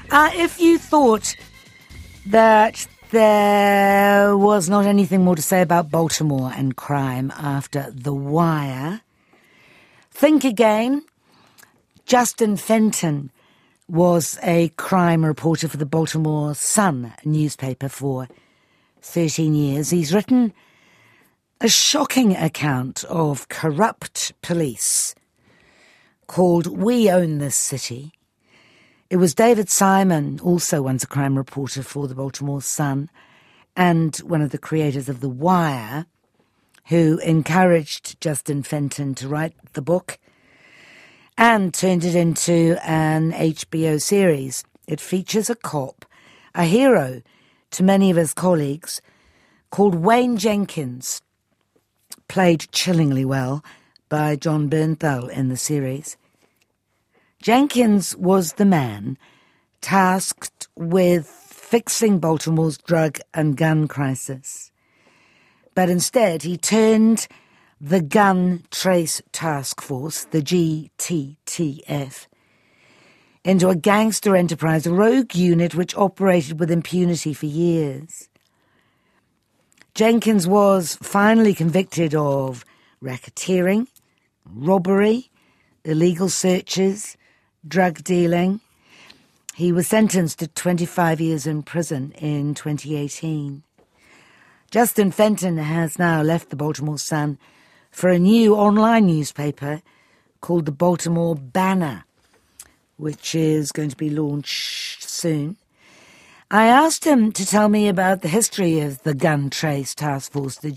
If you thought that there was not anything more to say about Baltimore and crime after The Wire, think again. Justin Fenton was a crime reporter for the Baltimore Sun newspaper for 13 years. He's written a shocking account of corrupt police called We Own This City. It was David Simon, also once a crime reporter for the Baltimore Sun, and one of the creators of The Wire, who encouraged Justin Fenton to write the book and turned it into an HBO series. It features a cop, a hero to many of his colleagues, called Wayne Jenkins, played chillingly well by John Bernthal in the series. Jenkins was the man tasked with fixing Baltimore's drug and gun crisis. But instead, he turned the Gun Trace Task Force, the GTTF, into a gangster enterprise, a rogue unit which operated with impunity for years. Jenkins was finally convicted of racketeering, robbery, illegal searches, drug dealing. He was sentenced to 25 years in prison in 2018. Justin Fenton has now left the Baltimore Sun for a new online newspaper called the Baltimore Banner, which is going to be launched soon. I asked him to tell me about the history of the Gun Trace Task Force, the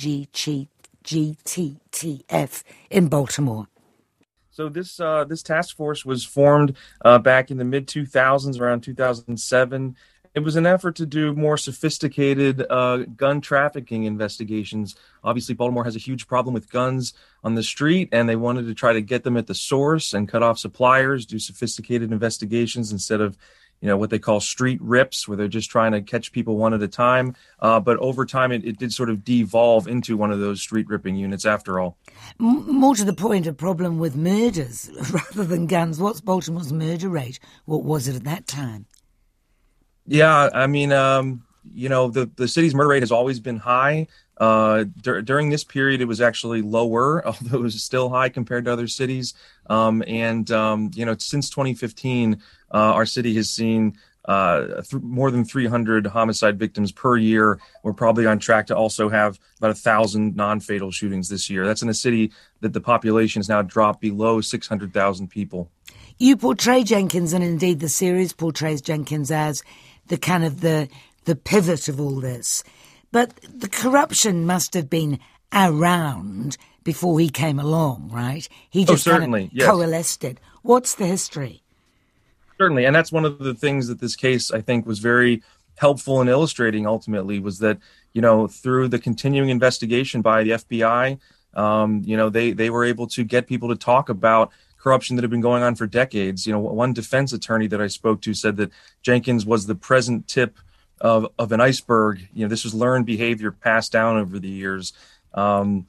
GTTF, in Baltimore. So this task force was formed back in the mid-2000s, around 2007. It was an effort to do more sophisticated gun trafficking investigations. Obviously, Baltimore has a huge problem with guns on the street, and they wanted to try to get them at the source and cut off suppliers, do sophisticated investigations instead of, what they call street rips, where they're just trying to catch people one at a time. But over time, it did sort of devolve into one of those street ripping units after all. More to the point, a problem with murders rather than guns. What's Baltimore's murder rate? What was it at that time? Yeah, I mean, the city's murder rate has always been high. During this period, it was actually lower, although it was still high compared to other cities. Since 2015, our city has seen more than 300 homicide victims per year. We're probably on track to also have about 1,000 non-fatal shootings this year. That's in a city that the population has now dropped below 600,000 people. You portray Jenkins, and indeed the series portrays Jenkins as the kind of the pivot of all this. But the corruption must have been around before he came along, right? He just coalesced it. What's the history? Certainly, and that's one of the things that this case, I think, was very helpful in illustrating ultimately, was that, through the continuing investigation by the FBI, they were able to get people to talk about corruption that had been going on for decades. One defense attorney that I spoke to said that Jenkins was the present tip of an iceberg. This was learned behavior passed down over the years. The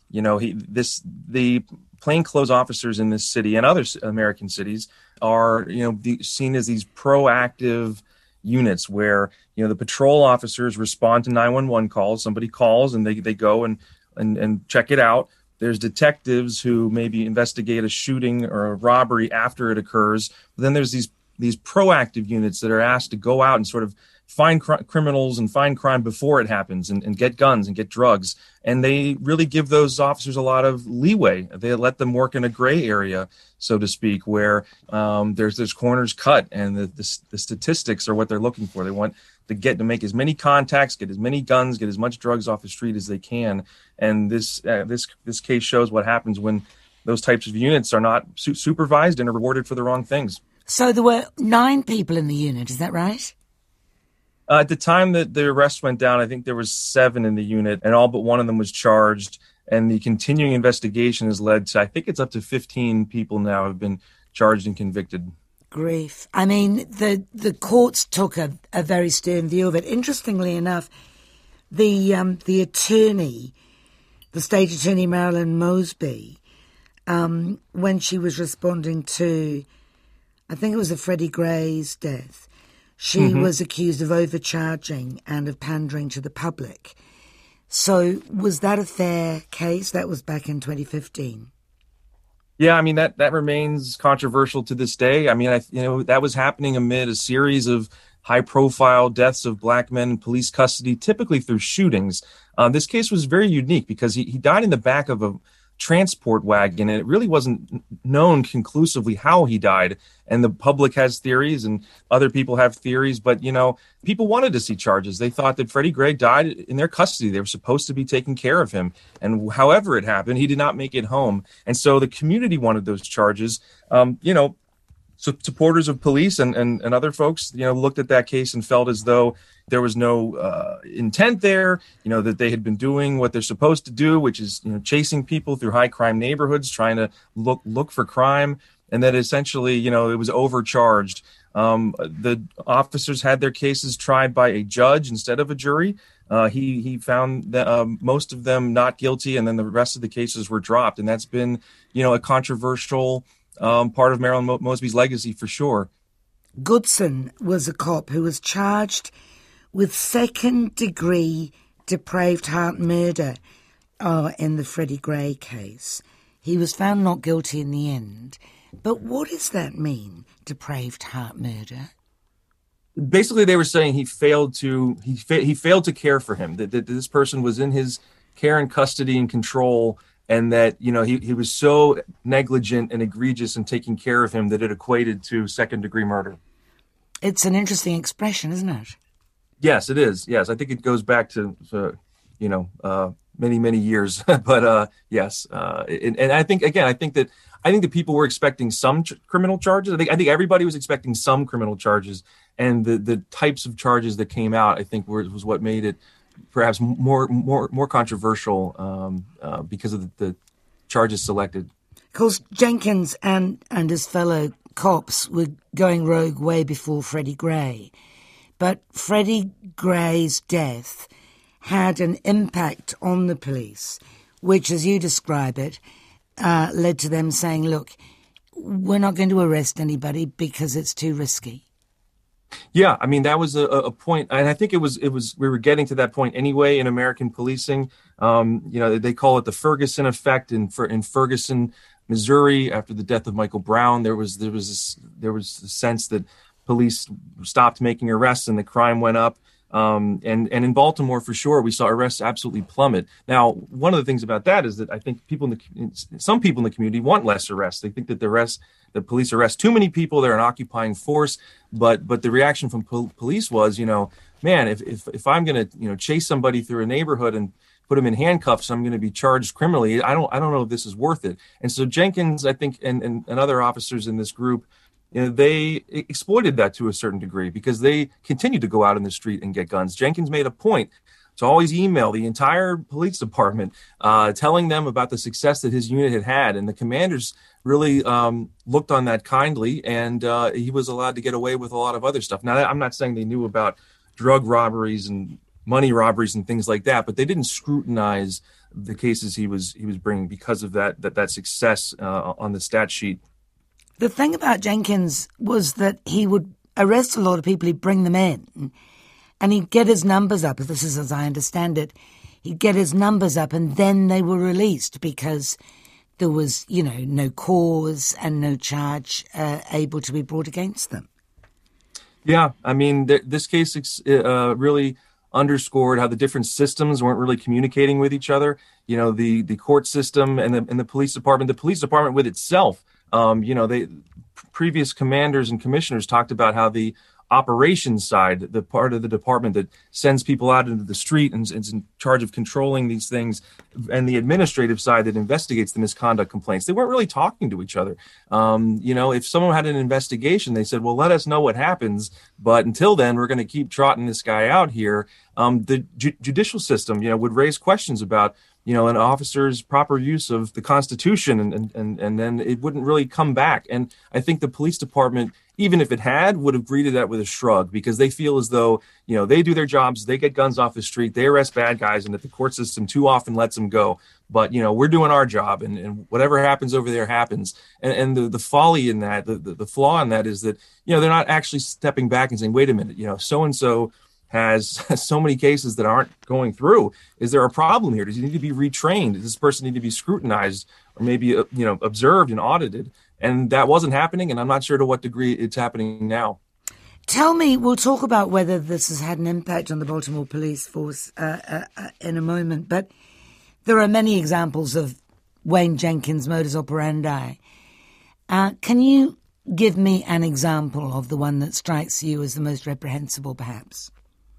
plainclothes officers in this city and other American cities are, seen as these proactive units where, the patrol officers respond to 911 calls. Somebody calls and they go and check it out. There's detectives who maybe investigate a shooting or a robbery after it occurs. But then there's these proactive units that are asked to go out and sort of find criminals and find crime before it happens and get guns and get drugs. And they really give those officers a lot of leeway. They let them work in a gray area, so to speak, where there's corners cut and the statistics are what they're looking for. They want to make as many contacts, get as many guns, get as much drugs off the street as they can. And this case shows what happens when those types of units are not supervised and are rewarded for the wrong things. So there were 9 people in the unit, is that right? At the time that the arrest went down, I think there was 7 in the unit, and all but one of them was charged. And the continuing investigation has led to, I think it's up to 15 people now have been charged and convicted. Grief. I mean, the courts took a very stern view of it. Interestingly enough, the attorney, the state attorney Marilyn Mosby, when she was responding to, I think it was a Freddie Gray's death, She was accused of overcharging and of pandering to the public. So was that a fair case? That was back in 2015. Yeah, I mean that remains controversial to this day. I mean, that was happening amid a series of high-profile deaths of black men in police custody, typically through shootings. This case was very unique because he died in the back of a transport wagon, and it really wasn't known conclusively how he died. And the public has theories, and other people have theories. But people wanted to see charges. They thought that Freddie Gray died in their custody. They were supposed to be taking care of him, and however it happened, he did not make it home. And so the community wanted those charges. So supporters of police and other folks, looked at that case and felt as though there was no intent there, that they had been doing what they're supposed to do, which is, chasing people through high crime neighborhoods, trying to look for crime, and that essentially, it was overcharged. The officers had their cases tried by a judge instead of a jury. He found that most of them not guilty, and then the rest of the cases were dropped. And that's been, a controversial part of Marilyn Mosby's legacy for sure. Goodson was a cop who was charged with second-degree depraved heart murder in the Freddie Gray case. He was found not guilty in the end. But what does that mean, depraved heart murder? Basically, they were saying he failed to care for him, that this person was in his care and custody and control, and that, he was so negligent and egregious in taking care of him that it equated to second-degree murder. It's an interesting expression, isn't it? Yes, it is. Yes, I think it goes back to many years. But yes, and I think that people were expecting some criminal charges. I think everybody was expecting some criminal charges, and the types of charges that came out, I think, was what made it perhaps more controversial because of the charges selected. Of course, Jenkins and his fellow cops were going rogue way before Freddie Gray. But Freddie Gray's death had an impact on the police, which, as you describe it, led to them saying, look, we're not going to arrest anybody because it's too risky. Yeah, I mean, that was a point, and I think it was we were getting to that point anyway in American policing. They call it the Ferguson effect in Ferguson, Missouri, after the death of Michael Brown. There was a sense that police stopped making arrests and the crime went up. And in Baltimore, for sure, we saw arrests absolutely plummet. Now, one of the things about that is that I think some people in the community want less arrests. They think that the police arrest too many people. They're an occupying force. But the reaction from police was, man, if I'm going to chase somebody through a neighborhood and put them in handcuffs, I'm going to be charged criminally. I don't know if this is worth it. And so Jenkins, I think, and other officers in this group, they exploited that to a certain degree because they continued to go out in the street and get guns. Jenkins made a point to always email the entire police department, telling them about the success that his unit had had. And the commanders really looked on that kindly, and he was allowed to get away with a lot of other stuff. Now, I'm not saying they knew about drug robberies and money robberies and things like that, but they didn't scrutinize the cases he was bringing because of that success on the stat sheet. The thing about Jenkins was that he would arrest a lot of people, he'd bring them in, and he'd get his numbers up. This is as I understand it. He'd get his numbers up, and then they were released because there was, no cause and no charge able to be brought against them. Yeah, I mean, this case really underscored how the different systems weren't really communicating with each other. The court system and the police department. The police department with itself. Previous commanders and commissioners talked about how the operations side, the part of the department that sends people out into the street and is in charge of controlling these things, and the administrative side that investigates the misconduct complaints, they weren't really talking to each other. If someone had an investigation, they said, well, let us know what happens. But until then, we're going to keep trotting this guy out here. The judicial system, would raise questions about an officer's proper use of the Constitution, and then it wouldn't really come back. And I think the police department, even if it had, would have greeted that with a shrug, because they feel as though, they do their jobs, they get guns off the street, they arrest bad guys, and that the court system too often lets them go. But, we're doing our job, and whatever happens over there happens. And the folly in that, the flaw in that is that, they're not actually stepping back and saying, wait a minute, so-and-so has so many cases that aren't going through. Is there a problem here? Does he need to be retrained? Does this person need to be scrutinized or maybe, observed and audited? And that wasn't happening, and I'm not sure to what degree it's happening now. Tell me, we'll talk about whether this has had an impact on the Baltimore police force in a moment, but there are many examples of Wayne Jenkins' modus operandi. Can you give me an example of the one that strikes you as the most reprehensible, perhaps?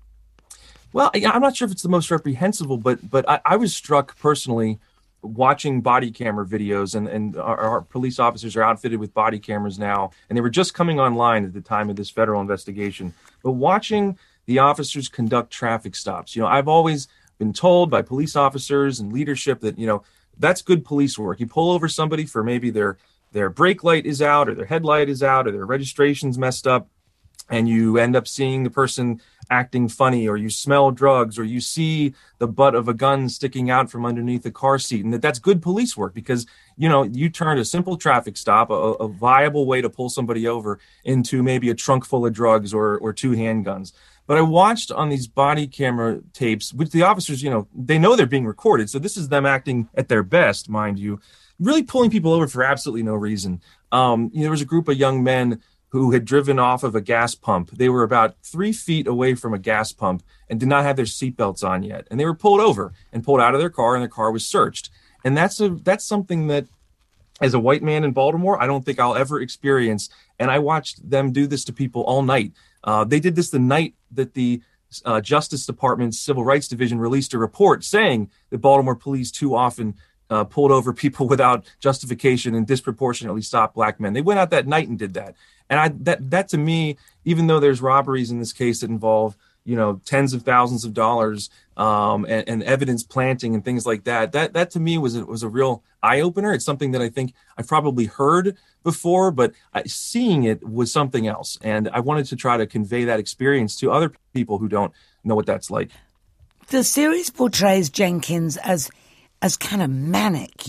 Well, I'm not sure if it's the most reprehensible, but I was struck personally watching body camera videos, and our police officers are outfitted with body cameras now, and they were just coming online at the time of this federal investigation. But watching the officers conduct traffic stops, I've always been told by police officers and leadership that, that's good police work. You pull over somebody for maybe their brake light is out, or their headlight is out, or their registration's messed up, and you end up seeing the person acting funny, or you smell drugs, or you see the butt of a gun sticking out from underneath a car seat, and that's good police work, because you turned a simple traffic stop, a viable way to pull somebody over, into maybe a trunk full of drugs or two handguns. But I watched on these body camera tapes, which the officers, they know they're being recorded, so this is them acting at their best, mind you, really pulling people over for absolutely no reason. There was a group of young men who had driven off of a gas pump. They were about 3 feet away from a gas pump and did not have their seatbelts on yet. And they were pulled over and pulled out of their car, and their car was searched. And that's something that, as a white man in Baltimore, I don't think I'll ever experience. And I watched them do this to people all night. They did this the night that the Justice Department's Civil Rights Division released a report saying that Baltimore police too often pulled over people without justification and disproportionately stopped black men. They went out that night and did that. And that to me, even though there's robberies in this case that involve, tens of thousands of dollars and evidence planting and things like that, that to me was a real eye opener. It's something that I think I've probably heard before, but seeing it was something else. And I wanted to try to convey that experience to other people who don't know what that's like. The series portrays Jenkins as kind of manic,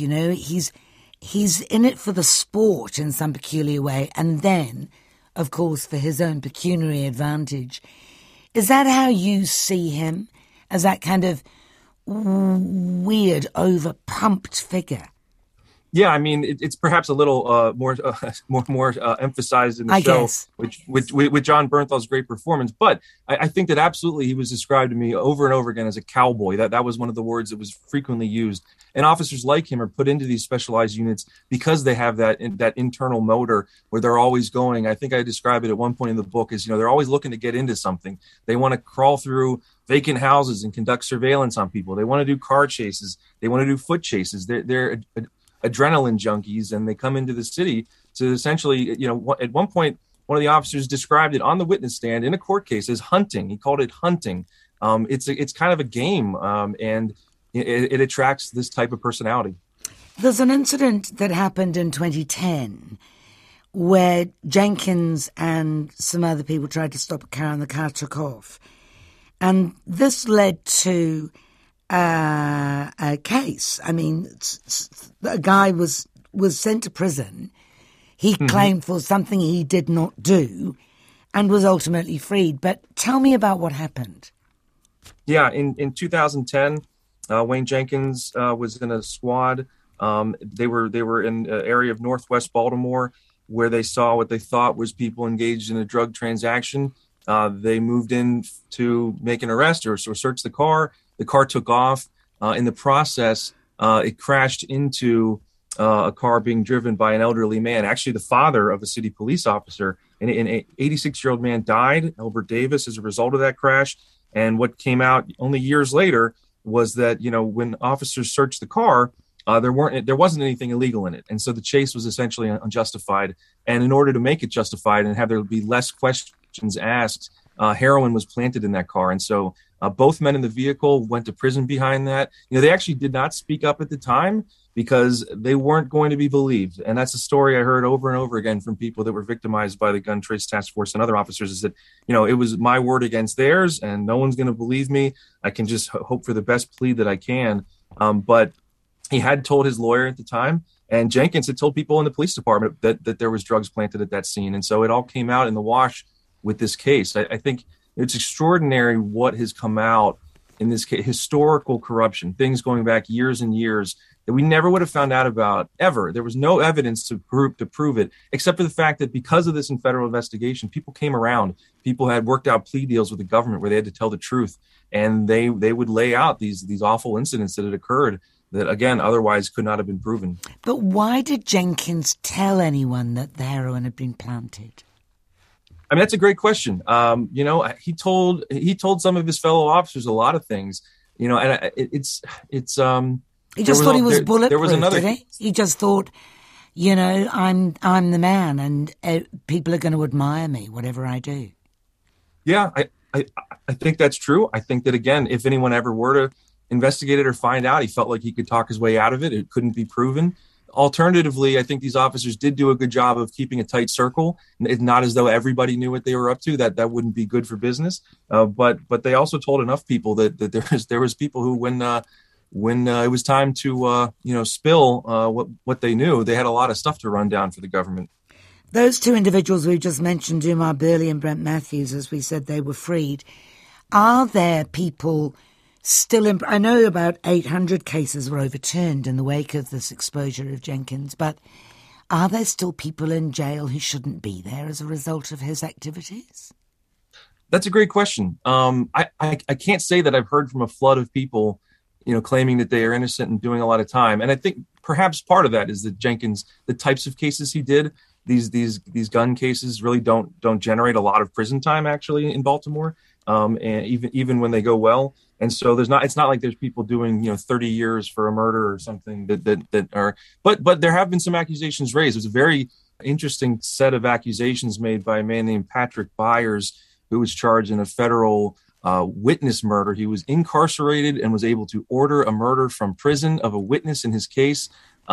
He's in it for the sport in some peculiar way, and then, of course, for his own pecuniary advantage. Is that how you see him, as that kind of weird, over-pumped figure? Yeah, I mean, it's perhaps a little more emphasized in the show, guess. with John Bernthal's great performance. But I think that absolutely he was described to me over and over again as a cowboy. That was one of the words that was frequently used. And officers like him are put into these specialized units because they have that internal motor where they're always going. I think I describe it at one point in the book as, they're always looking to get into something. They want to crawl through vacant houses and conduct surveillance on people. They want to do car chases. They want to do foot chases. They're adrenaline junkies, and they come into the city to essentially, at one point, one of the officers described it on the witness stand in a court case as hunting. He called it hunting. It's kind of a game, and it attracts this type of personality. There's an incident that happened in 2010 where Jenkins and some other people tried to stop a car, and the car took off. And this led to a case. I mean, a guy was sent to prison. He claimed for something he did not do and was ultimately freed. But tell me about what happened. Yeah, in 2010, Wayne Jenkins was in a squad. They were in an area of northwest Baltimore where they saw what they thought was people engaged in a drug transaction. They moved in to make an arrest or search the car. The car took off. In the process, it crashed into a car being driven by an elderly man, actually the father of a city police officer. And an 86-year-old man died, Albert Davis, as a result of that crash. And what came out only years later was that, when officers searched the car, there wasn't anything illegal in it. And so the chase was essentially unjustified. And in order to make it justified and have there be less questions asked, heroin was planted in that car. And so Both men in the vehicle went to prison behind that. They actually did not speak up at the time because they weren't going to be believed. And that's a story I heard over and over again from people that were victimized by the Gun Trace Task Force and other officers, is that, it was my word against theirs and no one's going to believe me. I can just hope for the best plea that I can. But he had told his lawyer at the time, and Jenkins had told people in the police department that there was drugs planted at that scene. And so it all came out in the wash with this case. I think it's extraordinary what has come out in this case, historical corruption, things going back years and years that we never would have found out about ever. There was no evidence to prove it, except for the fact that because of this in federal investigation, people came around. People had worked out plea deals with the government where they had to tell the truth, and they would lay out these awful incidents that had occurred that, again, otherwise could not have been proven. But why did Jenkins tell anyone that the heroin had been planted? I mean, that's a great question. He told some of his fellow officers a lot of things, and it's he just thought he was bulletproof, there was another, did he? He just thought, I'm the man, and people are going to admire me, whatever I do. Yeah, I think that's true. I think that, again, if anyone ever were to investigate it or find out, he felt like he could talk his way out of it. It couldn't be proven. Alternatively, I think these officers did do a good job of keeping a tight circle. It's not as though everybody knew what they were up to. That wouldn't be good for business. But they also told enough people that there was people who, when it was time to spill what they knew, they had a lot of stuff to run down for the government. Those two individuals we just mentioned, Umar Burley and Brent Matthews, as we said, they were freed. Are there people still in? I know about 800 cases were overturned in the wake of this exposure of Jenkins, but are there still people in jail who shouldn't be there as a result of his activities? That's a great question. I can't say that I've heard from a flood of people, claiming that they are innocent and doing a lot of time. And I think perhaps part of that is that Jenkins, the types of cases he did, these gun cases really don't generate a lot of prison time actually in Baltimore, and even when they go well. And so it's not like there's people doing 30 years for a murder or something that are. But there have been some accusations raised. There's a very interesting set of accusations made by a man named Patrick Byers, who was charged in a federal witness murder. He was incarcerated and was able to order a murder from prison of a witness in his case.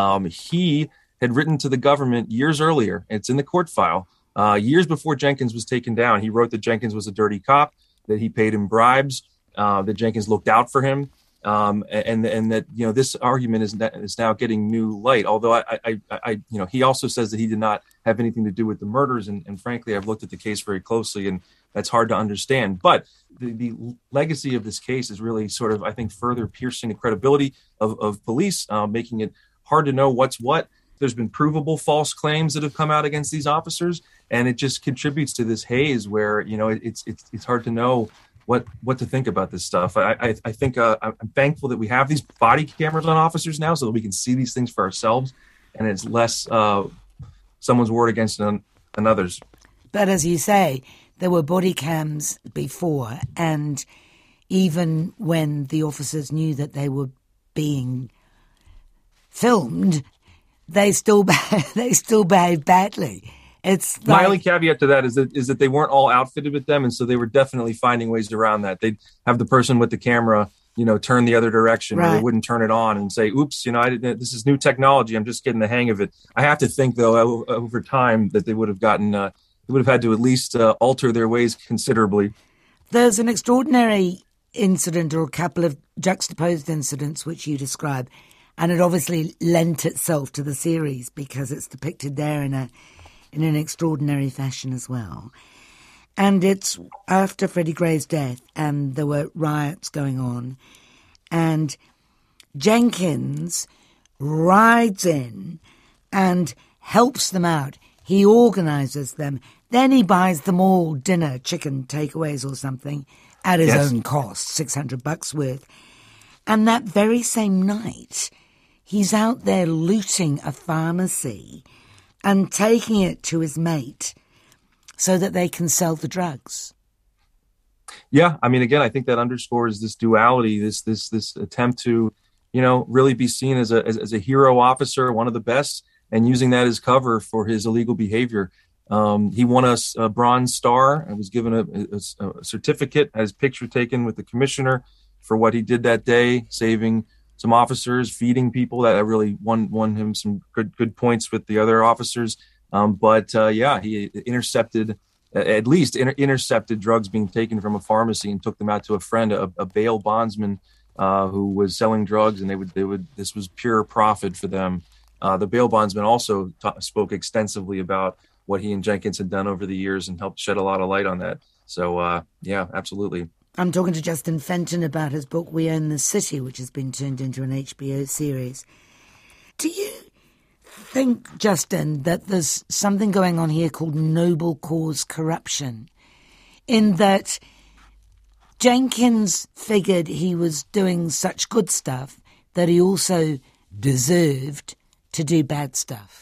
He had written to the government years earlier. It's in the court file. Years before Jenkins was taken down, he wrote that Jenkins was a dirty cop, that he paid him bribes, that Jenkins looked out for him, and that this argument is now getting new light. Although I he also says that he did not have anything to do with the murders, and frankly, I've looked at the case very closely, and that's hard to understand. But the legacy of this case is really sort of, I think, further piercing the credibility of police, making it hard to know what's what. There's been provable false claims that have come out against these officers, and it just contributes to this haze where it's hard to know what to think about this stuff. I think I'm thankful that we have these body cameras on officers now so that we can see these things for ourselves, and it's less someone's word against another's. But as you say, there were body cams before, and even when the officers knew that they were being filmed, they still behaved badly. It's my only caveat to that is that they weren't all outfitted with them, and so they were definitely finding ways around that. They'd have the person with the camera, turn the other direction, right, or they wouldn't turn it on and say, "Oops, this is new technology. I'm just getting the hang of it." I have to think, though, over time that they would have gotten, they would have had to at least alter their ways considerably. There's an extraordinary incident, or a couple of juxtaposed incidents, which you describe. And it obviously lent itself to the series because it's depicted there in an extraordinary fashion as well. And it's after Freddie Gray's death, and there were riots going on, and Jenkins rides in and helps them out. He organises them. Then he buys them all dinner, chicken takeaways or something, at his own cost, $600 worth. And that very same night, he's out there looting a pharmacy and taking it to his mate so that they can sell the drugs. Yeah, I mean, again, I think that underscores this duality, this attempt to, really be seen as a hero officer, one of the best, and using that as cover for his illegal behavior. He won a Bronze Star and was given a certificate, had his picture taken with the commissioner for what he did that day, saving some officers, feeding people. That really won him some good points with the other officers. He intercepted drugs being taken from a pharmacy and took them out to a friend, a bail bondsman who was selling drugs, and this was pure profit for them. The bail bondsman also spoke extensively about what he and Jenkins had done over the years and helped shed a lot of light on that. So, absolutely. I'm talking to Justin Fenton about his book, We Own the City, which has been turned into an HBO series. Do you think, Justin, that there's something going on here called noble cause corruption, in that Jenkins figured he was doing such good stuff that he also deserved to do bad stuff?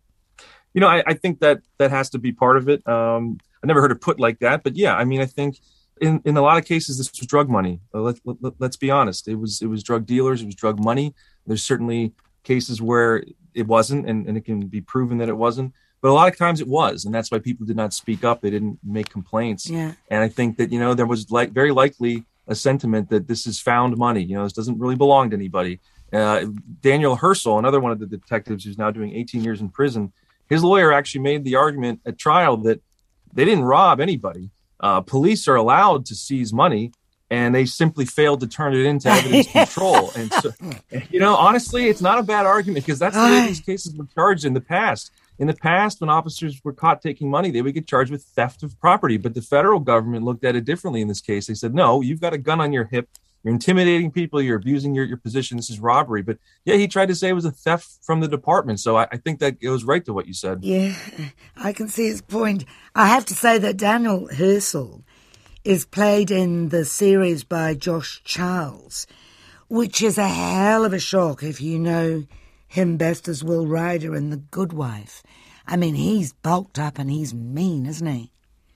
I think that has to be part of it. I never heard it put like that, but yeah, I think in a lot of cases this was drug money. Let's be honest. It was drug dealers. It was drug money. There's certainly cases where it wasn't, and it can be proven that it wasn't. But a lot of times it was, and that's why people did not speak up. They didn't make complaints. Yeah. And I think that there was very likely a sentiment that this is found money. This doesn't really belong to anybody. Daniel Hersl, another one of the detectives who's now doing 18 years in prison, his lawyer actually made the argument at trial that they didn't rob anybody. Police are allowed to seize money, and they simply failed to turn it into evidence control. And so, honestly, it's not a bad argument, because that's the way these cases were charged in the past. In the past, when officers were caught taking money, they would get charged with theft of property. But the federal government looked at it differently in this case. They said, no, you've got a gun on your hip. You're intimidating people. You're abusing your position. This is robbery. But yeah, he tried to say it was a theft from the department. So I think that goes right to what you said. Yeah, I can see his point. I have to say that Daniel Hersl is played in the series by Josh Charles, which is a hell of a shock if you know him best as Will Ryder in The Good Wife. He's bulked up and he's mean, isn't he?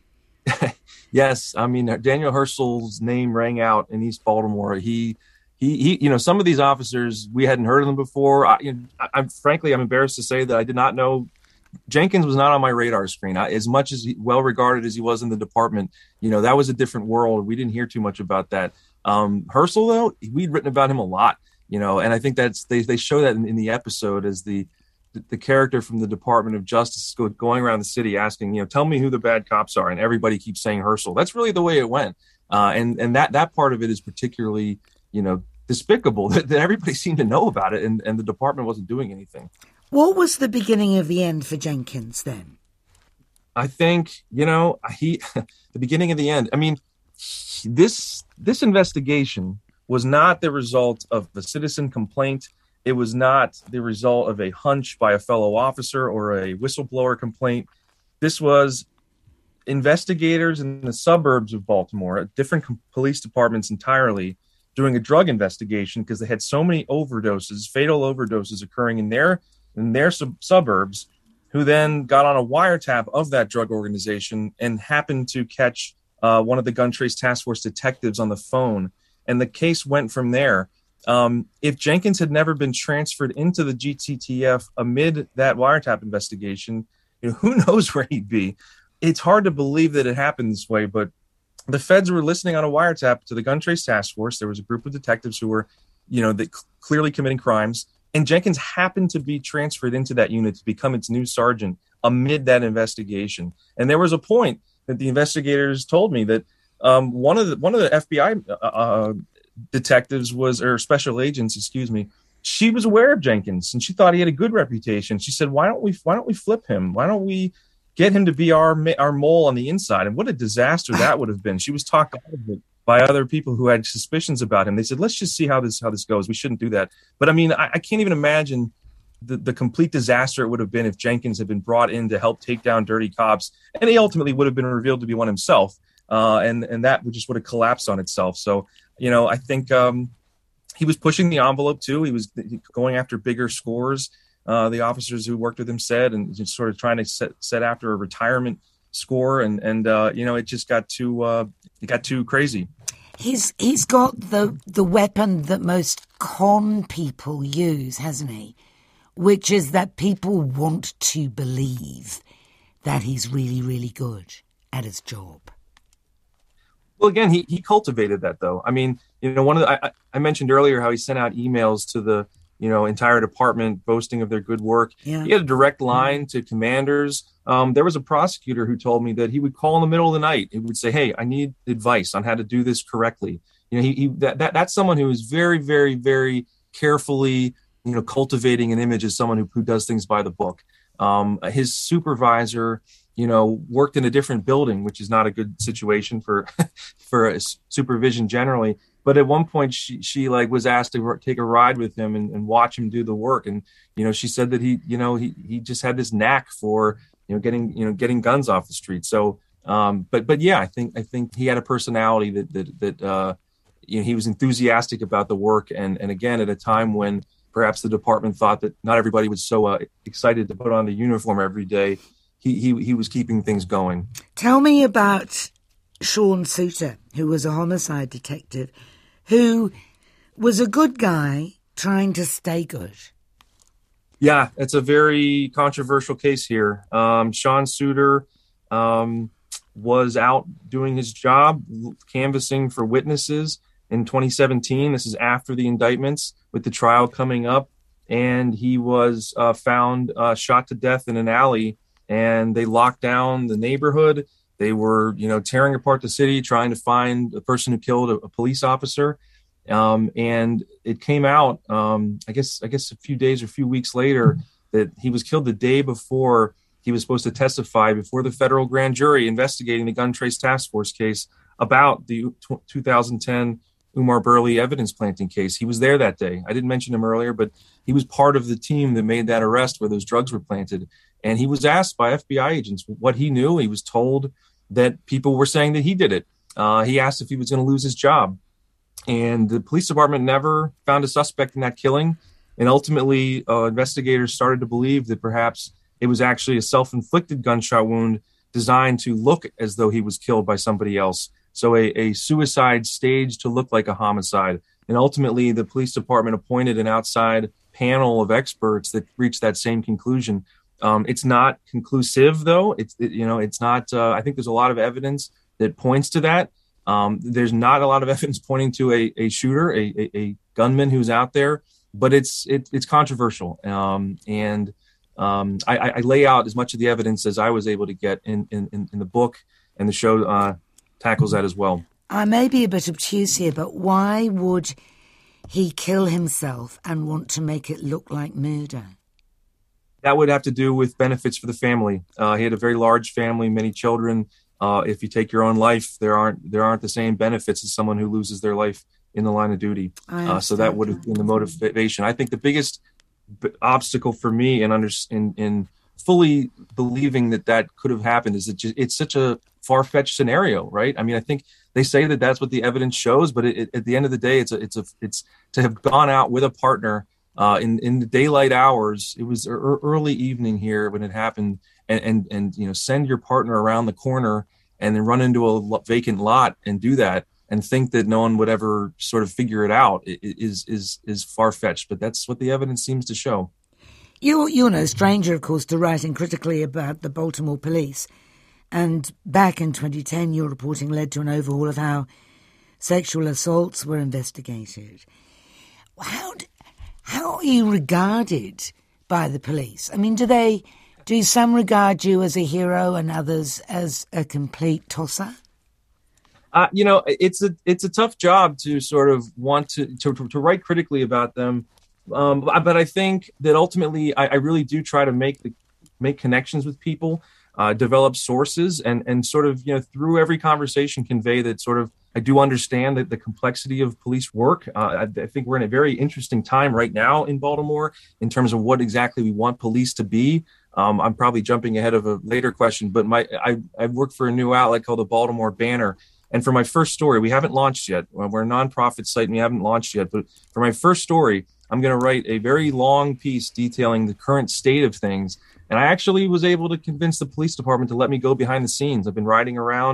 Yes, Daniel Hersl's name rang out in East Baltimore. He some of these officers, we hadn't heard of them before. I'm embarrassed to say that I did not know. Jenkins was not on my radar screen. As much as well regarded as he was in the department, that was a different world. We didn't hear too much about that. Hersl, though, we'd written about him a lot, and I think that's they show that in the episode as the character from the Department of Justice going around the city asking, tell me who the bad cops are. And everybody keeps saying Hersl. That's really the way it went. And that part of it is particularly, despicable that everybody seemed to know about it and the department wasn't doing anything. What was the beginning of the end for Jenkins then? I think, the beginning of the end. This investigation was not the result of a citizen complaint. It was not the result of a hunch by a fellow officer or a whistleblower complaint. This was investigators in the suburbs of Baltimore, different police departments entirely, doing a drug investigation because they had so many overdoses, fatal overdoses occurring in their suburbs, who then got on a wiretap of that drug organization and happened to catch one of the Gun Trace Task Force detectives on the phone. And the case went from there. If Jenkins had never been transferred into the GTTF amid that wiretap investigation, who knows where he'd be. It's hard to believe that it happened this way, but the feds were listening on a wiretap to the Gun Trace Task Force. There was a group of detectives who were, clearly committing crimes, and Jenkins happened to be transferred into that unit to become its new sergeant amid that investigation. And there was a point that the investigators told me that one of the FBI detectives special agents, she was aware of Jenkins and she thought he had a good reputation. She said, why don't we flip him? Why don't we get him to be our mole on the inside? And what a disaster that would have been. She was talked out of it by other people who had suspicions about him. They said, let's just see how this goes. We shouldn't do that. But I can't even imagine the complete disaster it would have been if Jenkins had been brought in to help take down dirty cops, and he ultimately would have been revealed to be one himself. And that would have collapsed on itself. So, I think he was pushing the envelope too. He was going after bigger scores. The officers who worked with him said, and just sort of trying to set after a retirement score. And it just got too crazy. He's got the weapon that most con people use, hasn't he? Which is that people want to believe that he's really, really good at his job? Well, again, he cultivated that, though. I mean, one of I mentioned earlier how he sent out emails to the entire department boasting of their good work. Yeah. He had a direct line to commanders. There was a prosecutor who told me that he would call in the middle of the night. He would say, "Hey, I need advice on how to do this correctly." That's someone who is very, very, very carefully, cultivating an image as someone who does things by the book. His supervisor, worked in a different building, which is not a good situation for supervision generally. But at one point, she was asked to take a ride with him and watch him do the work. And she said that he just had this knack for getting guns off the street. So, but yeah, I think he had a personality that he was enthusiastic about the work, and again at a time when perhaps the department thought that not everybody was so excited to put on the uniform every day. He was keeping things going. Tell me about Sean Suter, who was a homicide detective, who was a good guy trying to stay good. Yeah, it's a very controversial case here. Sean Suter was out doing his job, canvassing for witnesses in 2017. This is after the indictments, with the trial coming up, and he was found shot to death in an alley, and they locked down the neighborhood. They were, tearing apart the city, trying to find the person who killed a police officer. And it came out, I guess a few days or a few weeks later, that he was killed the day before he was supposed to testify before the federal grand jury investigating the Gun Trace Task Force case about the 2010 Umar Burley evidence planting case. He was there that day. I didn't mention him earlier, but he was part of the team that made that arrest where those drugs were planted. And he was asked by FBI agents what he knew. He was told that people were saying that he did it. He asked if he was going to lose his job. And the police department never found a suspect in that killing. And ultimately, investigators started to believe that perhaps it was actually a self-inflicted gunshot wound designed to look as though he was killed by somebody else. So a suicide staged to look like a homicide. And ultimately, the police department appointed an outside panel of experts that reached that same conclusion. It's not conclusive, though. It's not. I think there's a lot of evidence that points to that. There's not a lot of evidence pointing to a shooter, a gunman who's out there, but it's controversial. And I lay out as much of the evidence as I was able to get in the book, and the show tackles that as well. I may be a bit obtuse here, but why would he kill himself and want to make it look like murder? That would have to do with benefits for the family. He had a very large family, many children. If you take your own life, there aren't the same benefits as someone who loses their life in the line of duty. So that would have been the motivation. I think the biggest obstacle for me in fully believing that could have happened is that it's such a far-fetched scenario, right? I mean, I think they say that that's what the evidence shows, but at the end of the day, it's to have gone out with a partner in the daylight hours. It was early evening here when it happened, and send your partner around the corner and then run into a vacant lot and do that and think that no one would ever sort of figure it out is far-fetched. But that's what the evidence seems to show. You're no stranger, of course, to writing critically about the Baltimore police. And back in 2010, your reporting led to an overhaul of how sexual assaults were investigated. How are you regarded by the police? I mean, do some regard you as a hero and others as a complete tosser? It's a tough job to sort of want to write critically about them. But I think that ultimately I really do try to make connections with people, develop sources, and sort of, through every conversation convey that sort of I do understand that the complexity of police work. I think we're in a very interesting time right now in Baltimore in terms of what exactly we want police to be. I'm probably jumping ahead of a later question, but I work for a new outlet called the Baltimore Banner. And for my first story, we haven't launched yet. We're a nonprofit site and we haven't launched yet. But for my first story, I'm going to write a very long piece detailing the current state of things. And I actually was able to convince the police department to let me go behind the scenes. I've been riding around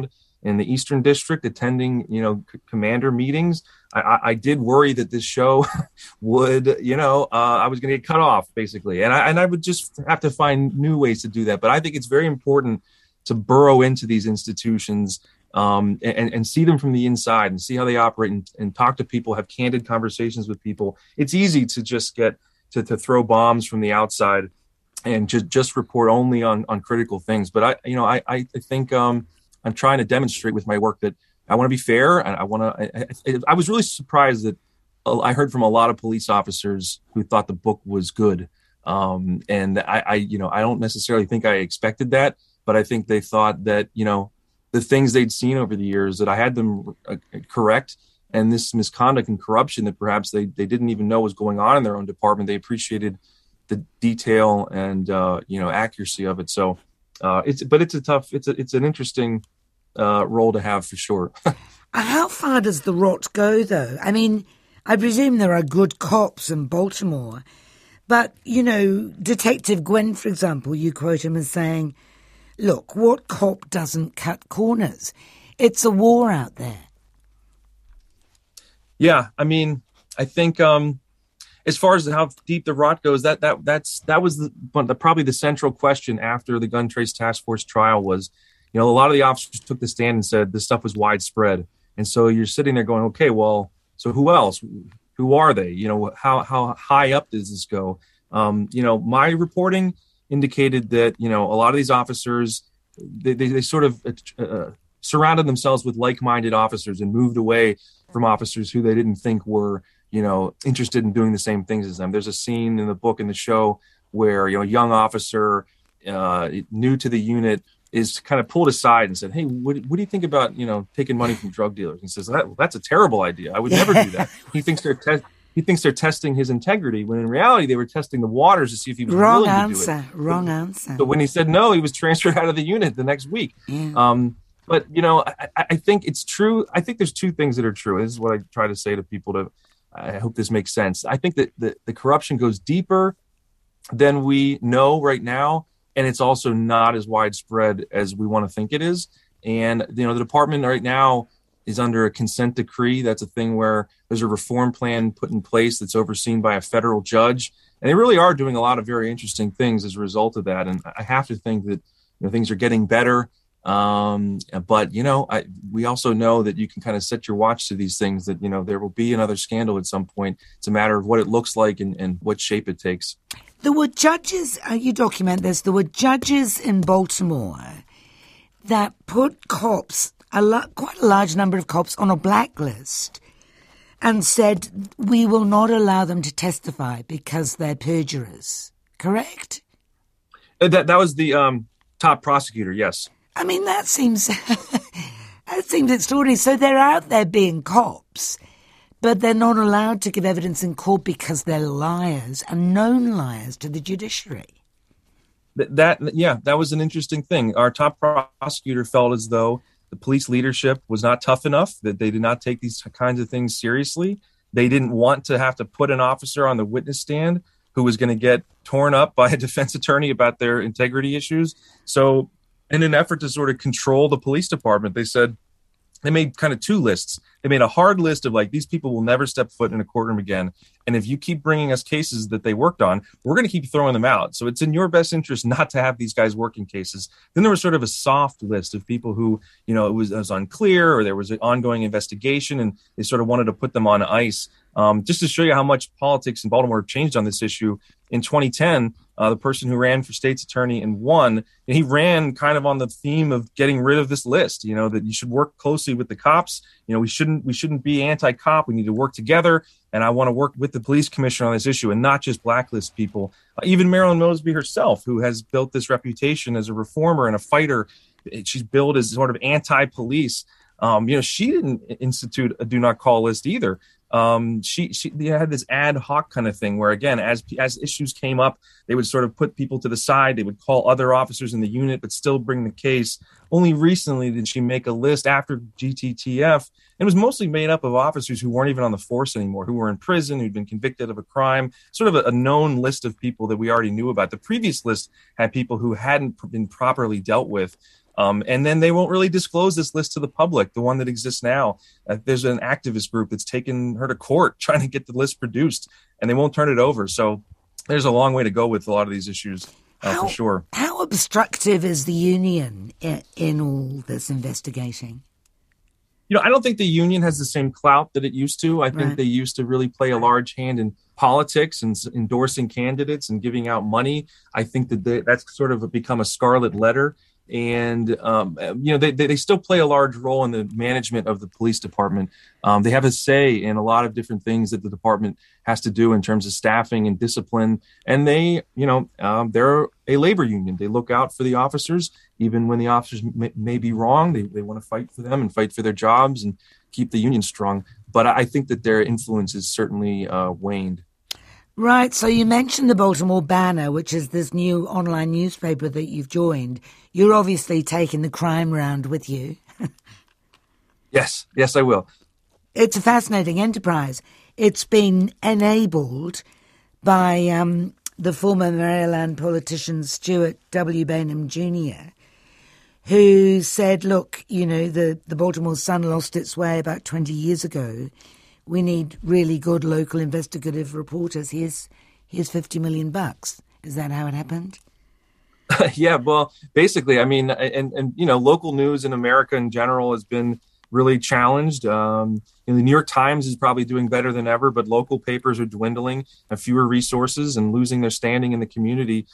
in the Eastern District, attending, commander meetings. I did worry that this show would, I was going to get cut off basically. And I would just have to find new ways to do that. But I think it's very important to burrow into these institutions and see them from the inside and see how they operate and talk to people, have candid conversations with people. It's easy to just get to throw bombs from the outside and just report only on critical things. But I think I'm trying to demonstrate with my work that I want to be fair. And I was really surprised that I heard from a lot of police officers who thought the book was good. And I don't necessarily think I expected that, but I think they thought that, the things they'd seen over the years, that I had them correct, and this misconduct and corruption that perhaps they didn't even know was going on in their own department. They appreciated the detail and accuracy of it. So it's an interesting role to have for sure. How far does the rot go, though? I mean, I presume there are good cops in Baltimore, but Detective Gwynn, for example, you quote him as saying, "Look, what cop doesn't cut corners? It's a war out there." Yeah, I mean, I think as far as how deep the rot goes, that was probably the central question after the Gun Trace Task Force trial was, a lot of the officers took the stand and said this stuff was widespread. And so you're sitting there going, okay, well, so who else? Who are they? How high up does this go? My reporting indicated that, a lot of these officers, they sort of surrounded themselves with like-minded officers and moved away from officers who they didn't think were, interested in doing the same things as them. There's a scene in the book, in the show, where, a young officer new to the unit is kind of pulled aside and said, "Hey, what do you think about, taking money from drug dealers?" He says, "That's a terrible idea. I would never do that." He thinks they're testing his integrity, when in reality they were testing the waters to see if he was willing to do it. Wrong answer. So when he said no, he was transferred out of the unit the next week. Yeah. But I think it's true. I think there's two things that are true. This is what I try to say to people. I hope this makes sense. I think that the corruption goes deeper than we know right now, and it's also not as widespread as we want to think it is. And the department right now is under a consent decree. That's a thing where there's a reform plan put in place that's overseen by a federal judge, and they really are doing a lot of very interesting things as a result of that. And I have to think that things are getting better. But we also know that you can kind of set your watch to these things, that there will be another scandal at some point. It's a matter of what it looks like and what shape it takes. There were judges, you document this, there were judges in Baltimore that put cops, quite a large number of cops, on a blacklist and said, "We will not allow them to testify because they're perjurers." Correct? That was the top prosecutor, yes. I mean, that seems extraordinary. So they're out there being cops, but they're not allowed to give evidence in court because they're liars and known liars to the judiciary. That was an interesting thing. Our top prosecutor felt as though the police leadership was not tough enough, that they did not take these kinds of things seriously. They didn't want to have to put an officer on the witness stand who was going to get torn up by a defense attorney about their integrity issues. So in an effort to sort of control the police department, they made kind of two lists. They made a hard list of these people will never step foot in a courtroom again. And if you keep bringing us cases that they worked on, we're going to keep throwing them out. So it's in your best interest not to have these guys working cases. Then there was sort of a soft list of people who, it was unclear, or there was an ongoing investigation, and they sort of wanted to put them on ice. Just to show you how much politics in Baltimore have changed on this issue, in 2010, the person who ran for state's attorney and won, he ran kind of on the theme of getting rid of this list, that you should work closely with the cops. We shouldn't be anti-cop. We need to work together. And I want to work with the police commissioner on this issue and not just blacklist people. Even Marilyn Mosby herself, who has built this reputation as a reformer and a fighter, she's billed as sort of anti-police. She didn't institute a do not call list either. She had this ad hoc kind of thing where, again, as issues came up, they would sort of put people to the side. They would call other officers in the unit, but still bring the case. Only recently did she make a list after GTTF. It was mostly made up of officers who weren't even on the force anymore, who were in prison, who'd been convicted of a crime, sort of a known list of people that we already knew about. The previous list had people who hadn't been properly dealt with. And then they won't really disclose this list to the public, the one that exists now. There's an activist group that's taken her to court trying to get the list produced, and they won't turn it over. So there's a long way to go with a lot of these issues, for sure. How obstructive is the union in all this investigating? I don't think the union has the same clout that it used to. I think they used to really play a large hand in politics and endorsing candidates and giving out money. I think that that's sort of become a scarlet letter. And, they still play a large role in the management of the police department. They have a say in a lot of different things that the department has to do in terms of staffing and discipline. And they're a labor union. They look out for the officers, even when the officers may be wrong. They want to fight for them and fight for their jobs and keep the union strong. But I think that their influence is certainly waned. Right. So you mentioned the Baltimore Banner, which is this new online newspaper that you've joined. You're obviously taking the crime round with you. Yes, I will. It's a fascinating enterprise. It's been enabled by the former Maryland politician Stuart W. Bainham Jr., who said, look, the Baltimore Sun lost its way about 20 years ago. We need really good local investigative reporters. Here's $50 million. Is that how it happened? Yeah, well, basically, I mean, and local news in America in general has been really challenged. The New York Times is probably doing better than ever, but local papers are dwindling, have fewer resources, and losing their standing in the community.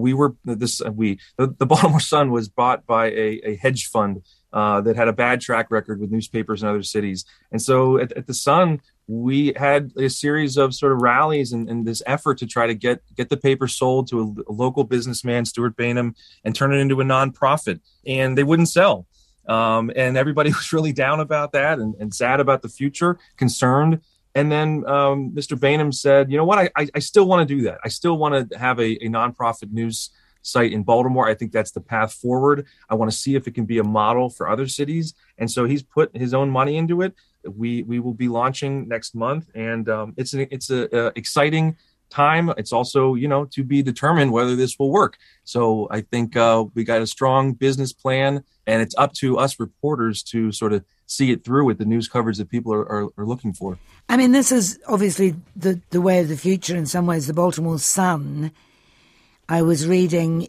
The Baltimore Sun was bought by a hedge fund that had a bad track record with newspapers in other cities. And so at the Sun, we had a series of sort of rallies and this effort to try to get the paper sold to a local businessman, Stuart Bainham, and turn it into a nonprofit. And they wouldn't sell. And everybody was really down about that and sad about the future, concerned. And then Mr. Bainham said, you know what, I still want to do that. I still want to have a nonprofit news site in Baltimore. I think that's the path forward. I want to see if it can be a model for other cities. And so he's put his own money into it. We will be launching next month, and it's a exciting time. It's also, to be determined whether this will work. So I think we got a strong business plan, and it's up to us reporters to sort of see it through with the news coverage that people are looking for. I mean, this is obviously the way of the future in some ways. The Baltimore Sun, I was reading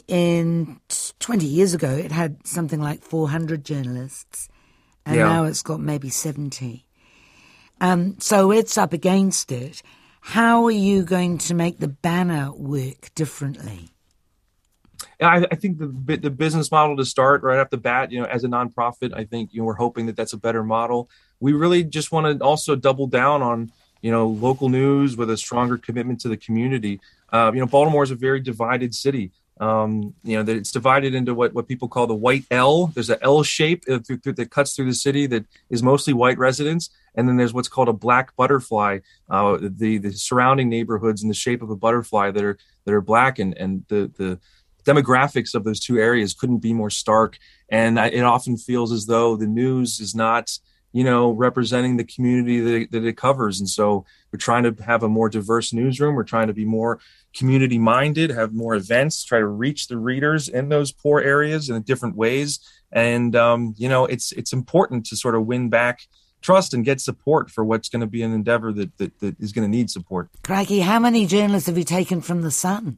20 years ago, it had something like 400 journalists, and now it's got maybe 70. So it's up against it. How are you going to make the Banner work differently? I think the business model to start right off the bat, as a nonprofit, I think we're hoping that that's a better model. We really just want to also double down on local news with a stronger commitment to the community. Baltimore is a very divided city. It's divided into what people call the white L. There's an L shape that cuts through the city that is mostly white residents. And then there's what's called a black butterfly, the surrounding neighborhoods in the shape of a butterfly that are black. And the demographics of those two areas couldn't be more stark. And it often feels as though the news is not representing the community that it covers. And so we're trying to have a more diverse newsroom. We're trying to be more community minded, have more events, try to reach the readers in those poor areas in different ways. And, it's important to sort of win back trust and get support for what's going to be an endeavor that is going to need support. Crikey, how many journalists have you taken from the Sun?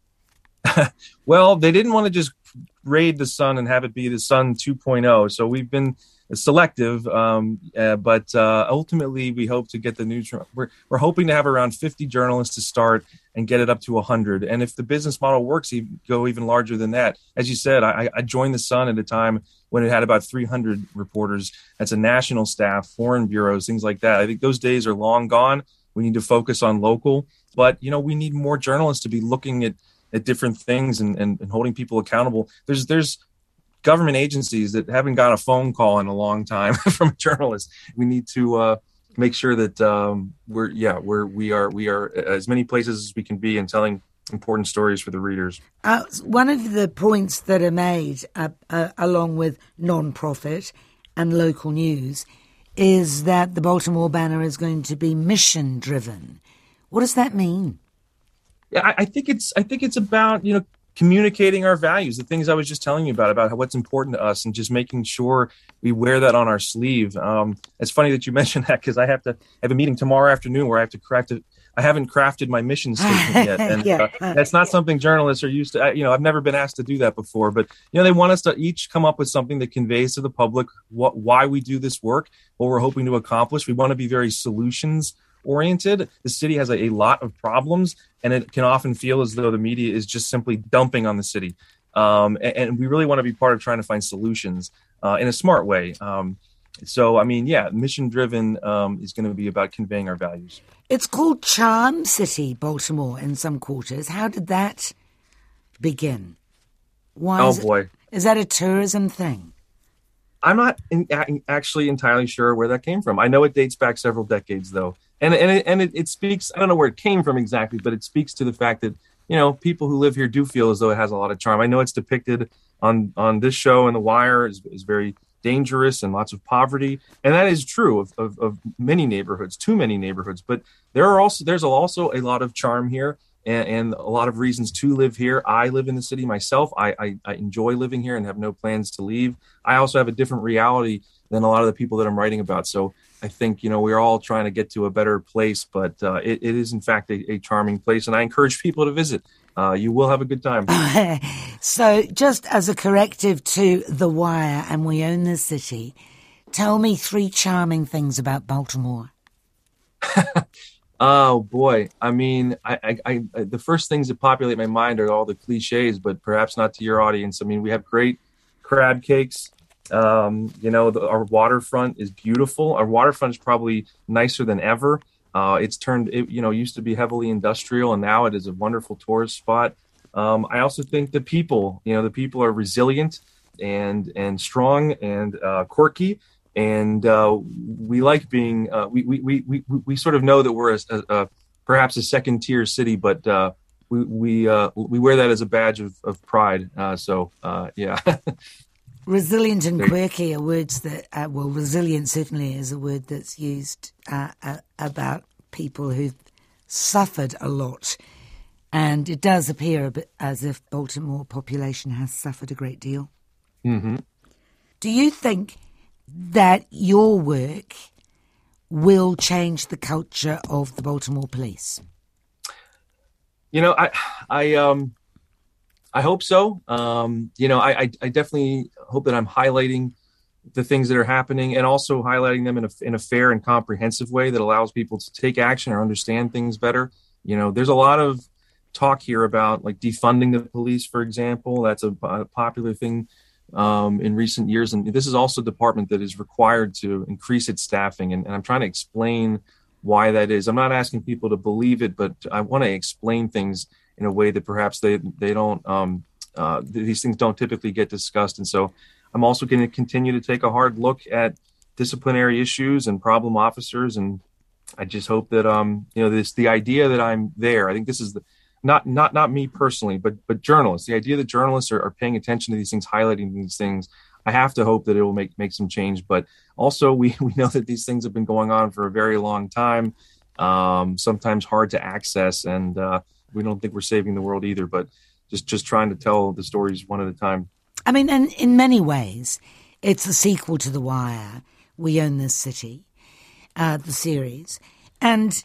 Well, they didn't want to just raid the Sun and have it be the Sun 2.0. So we've been selective, but ultimately we hope to get the newsroom. We're hoping to have around 50 journalists to start and get it up to 100. And if the business model works, you go even larger than that. As you said, I joined the Sun at a time when it had about 300 reporters. That's a national staff, foreign bureaus, things like that. I think those days are long gone. We need to focus on local, but we need more journalists to be looking at different things and holding people accountable. There's government agencies that haven't got a phone call in a long time from a journalist. We need to make sure that we are as many places as we can be and telling important stories for the readers. One of the points that are made along with non-profit and local news is that the Baltimore Banner is going to be mission driven. What does that mean? Yeah, I think it's about communicating our values, the things I was just telling you about what's important to us, and just making sure we wear that on our sleeve. It's funny that you mentioned that, because I have a meeting tomorrow afternoon where I have to craft it. I haven't crafted my mission statement yet, and that's not something journalists are used to. I've never been asked to do that before, but they want us to each come up with something that conveys to the public why we do this work, what we're hoping to accomplish. We want to be very solutions oriented. The city has a lot of problems, and it can often feel as though the media is just simply dumping on the city. And we really want to be part of trying to find solutions in a smart way. Mission driven is going to be about conveying our values. It's called Charm City, Baltimore, in some quarters. How did that begin? Boy. Is that a tourism thing? I'm not actually entirely sure where that came from. I know it dates back several decades, though. And it speaks, I don't know where it came from exactly, but it speaks to the fact that, people who live here do feel as though it has a lot of charm. I know it's depicted on this show, and The Wire is very dangerous and lots of poverty. And that is true of many neighborhoods, too many neighborhoods. But there's also a lot of charm here and a lot of reasons to live here. I live in the city myself. I enjoy living here and have no plans to leave. I also have a different reality than a lot of the people that I'm writing about. So I think, we're all trying to get to a better place, but it is, in fact, a charming place. And I encourage people to visit. You will have a good time. So just as a corrective to The Wire and We Own This City, tell me 3 charming things about Baltimore. Oh, boy. I mean, I the first things that populate my mind are all the cliches, but perhaps not to your audience. I mean, we have great crab cakes. Our waterfront is beautiful. Our waterfront is probably nicer than ever. It used to be heavily industrial, and now it is a wonderful tourist spot. I also think the people are resilient and strong and quirky, and we like being. We sort of know that we're perhaps a second tier city, but we wear that as a badge of pride. Yeah. Resilient and quirky are words that, resilient certainly is a word that's used about people who've suffered a lot. And it does appear a bit as if Baltimore population has suffered a great deal. Mm-hmm. Do you think that your work will change the culture of the Baltimore police? I hope so. I definitely hope that I'm highlighting the things that are happening, and also highlighting them in a fair and comprehensive way that allows people to take action or understand things better. There's a lot of talk here about like defunding the police, for example. That's a popular thing in recent years. And this is also a department that is required to increase its staffing. And I'm trying to explain why that is. I'm not asking people to believe it, but I want to explain things in a way that perhaps they don't, these things don't typically get discussed. And so I'm also going to continue to take a hard look at disciplinary issues and problem officers. And I just hope that, the idea that I'm there, I think this is not me personally, but journalists, the idea that journalists are paying attention to these things, highlighting these things. I have to hope that it will make some change. But also we know that these things have been going on for a very long time, sometimes hard to access. And, we don't think we're saving the world either, but just trying to tell the stories one at a time. I mean, and in many ways, it's a sequel to The Wire, We Own This City, the series. And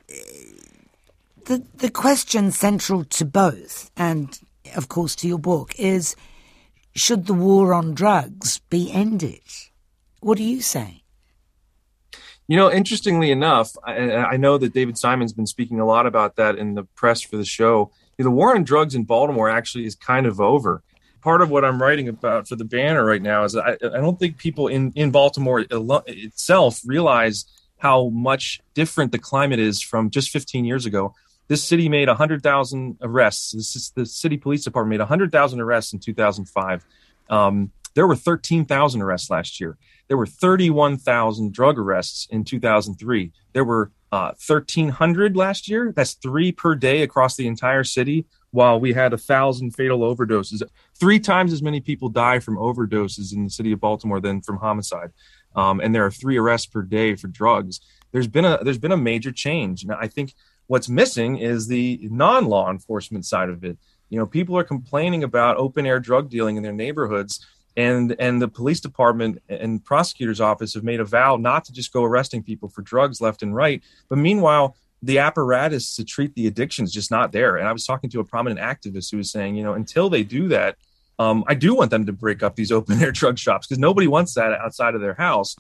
the question central to both, and of course to your book, is should the war on drugs be ended? What do you say? Interestingly enough, I know that David Simon's been speaking a lot about that in the press for the show. The war on drugs in Baltimore actually is kind of over. Part of what I'm writing about for the Banner right now is I don't think people in Baltimore itself realize how much different the climate is from just 15 years ago. This city made 100,000 arrests. The city police department made 100,000 arrests in 2005. There were 13,000 arrests last year. There were 31,000 drug arrests in 2003. There were 1,300 last year. That's 3 per day across the entire city, while we had 1,000 fatal overdoses. 3 times as many people die from overdoses in the city of Baltimore than from homicide. And there are 3 arrests per day for drugs. There's been a major change. Now, I think what's missing is the non-law enforcement side of it. People are complaining about open air drug dealing in their neighborhoods, and the police department and prosecutor's office have made a vow not to just go arresting people for drugs left and right. But meanwhile, the apparatus to treat the addiction is just not there. And I was talking to a prominent activist who was saying, until they do that, I do want them to break up these open air drug shops, because nobody wants that outside of their house.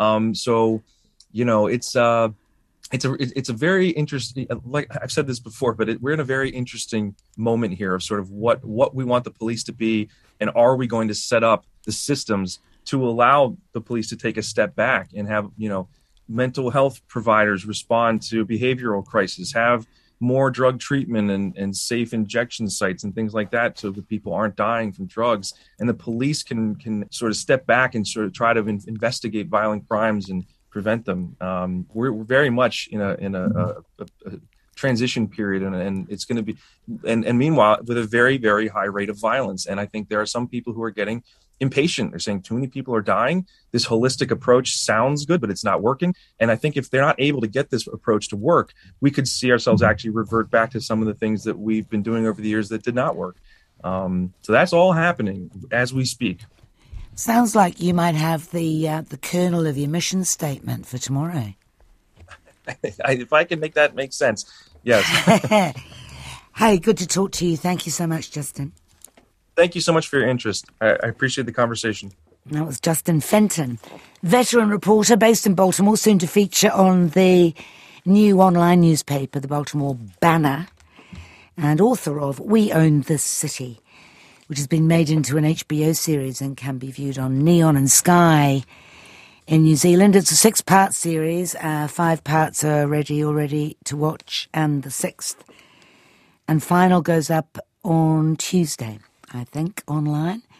It's a very interesting, like I've said this before, but we're in a very interesting moment here of sort of what we want the police to be, and are we going to set up the systems to allow the police to take a step back and have, mental health providers respond to behavioral crisis, have more drug treatment and safe injection sites and things like that, so that people aren't dying from drugs, and the police can sort of step back and sort of try to investigate violent crimes and prevent them. We're very much in a transition period, and it's going to be, and meanwhile, with a very, very high rate of violence. And I think there are some people who are getting impatient. They're saying too many people are dying. This holistic approach sounds good, but it's not working. And I think if they're not able to get this approach to work, we could see ourselves actually revert back to some of the things that we've been doing over the years that did not work. So that's all happening as we speak. Sounds like you might have the kernel of your mission statement for tomorrow. If I can make that make sense, yes. Hey, good to talk to you. Thank you so much, Justin. Thank you so much for your interest. I appreciate the conversation. That was Justin Fenton, veteran reporter based in Baltimore, soon to feature on the new online newspaper, the Baltimore Banner, and author of We Own This City, which has been made into an HBO series and can be viewed on Neon and Sky in New Zealand. It's a 6-part series. 5 parts are already to watch, and the 6th and final goes up on Tuesday, I think, online.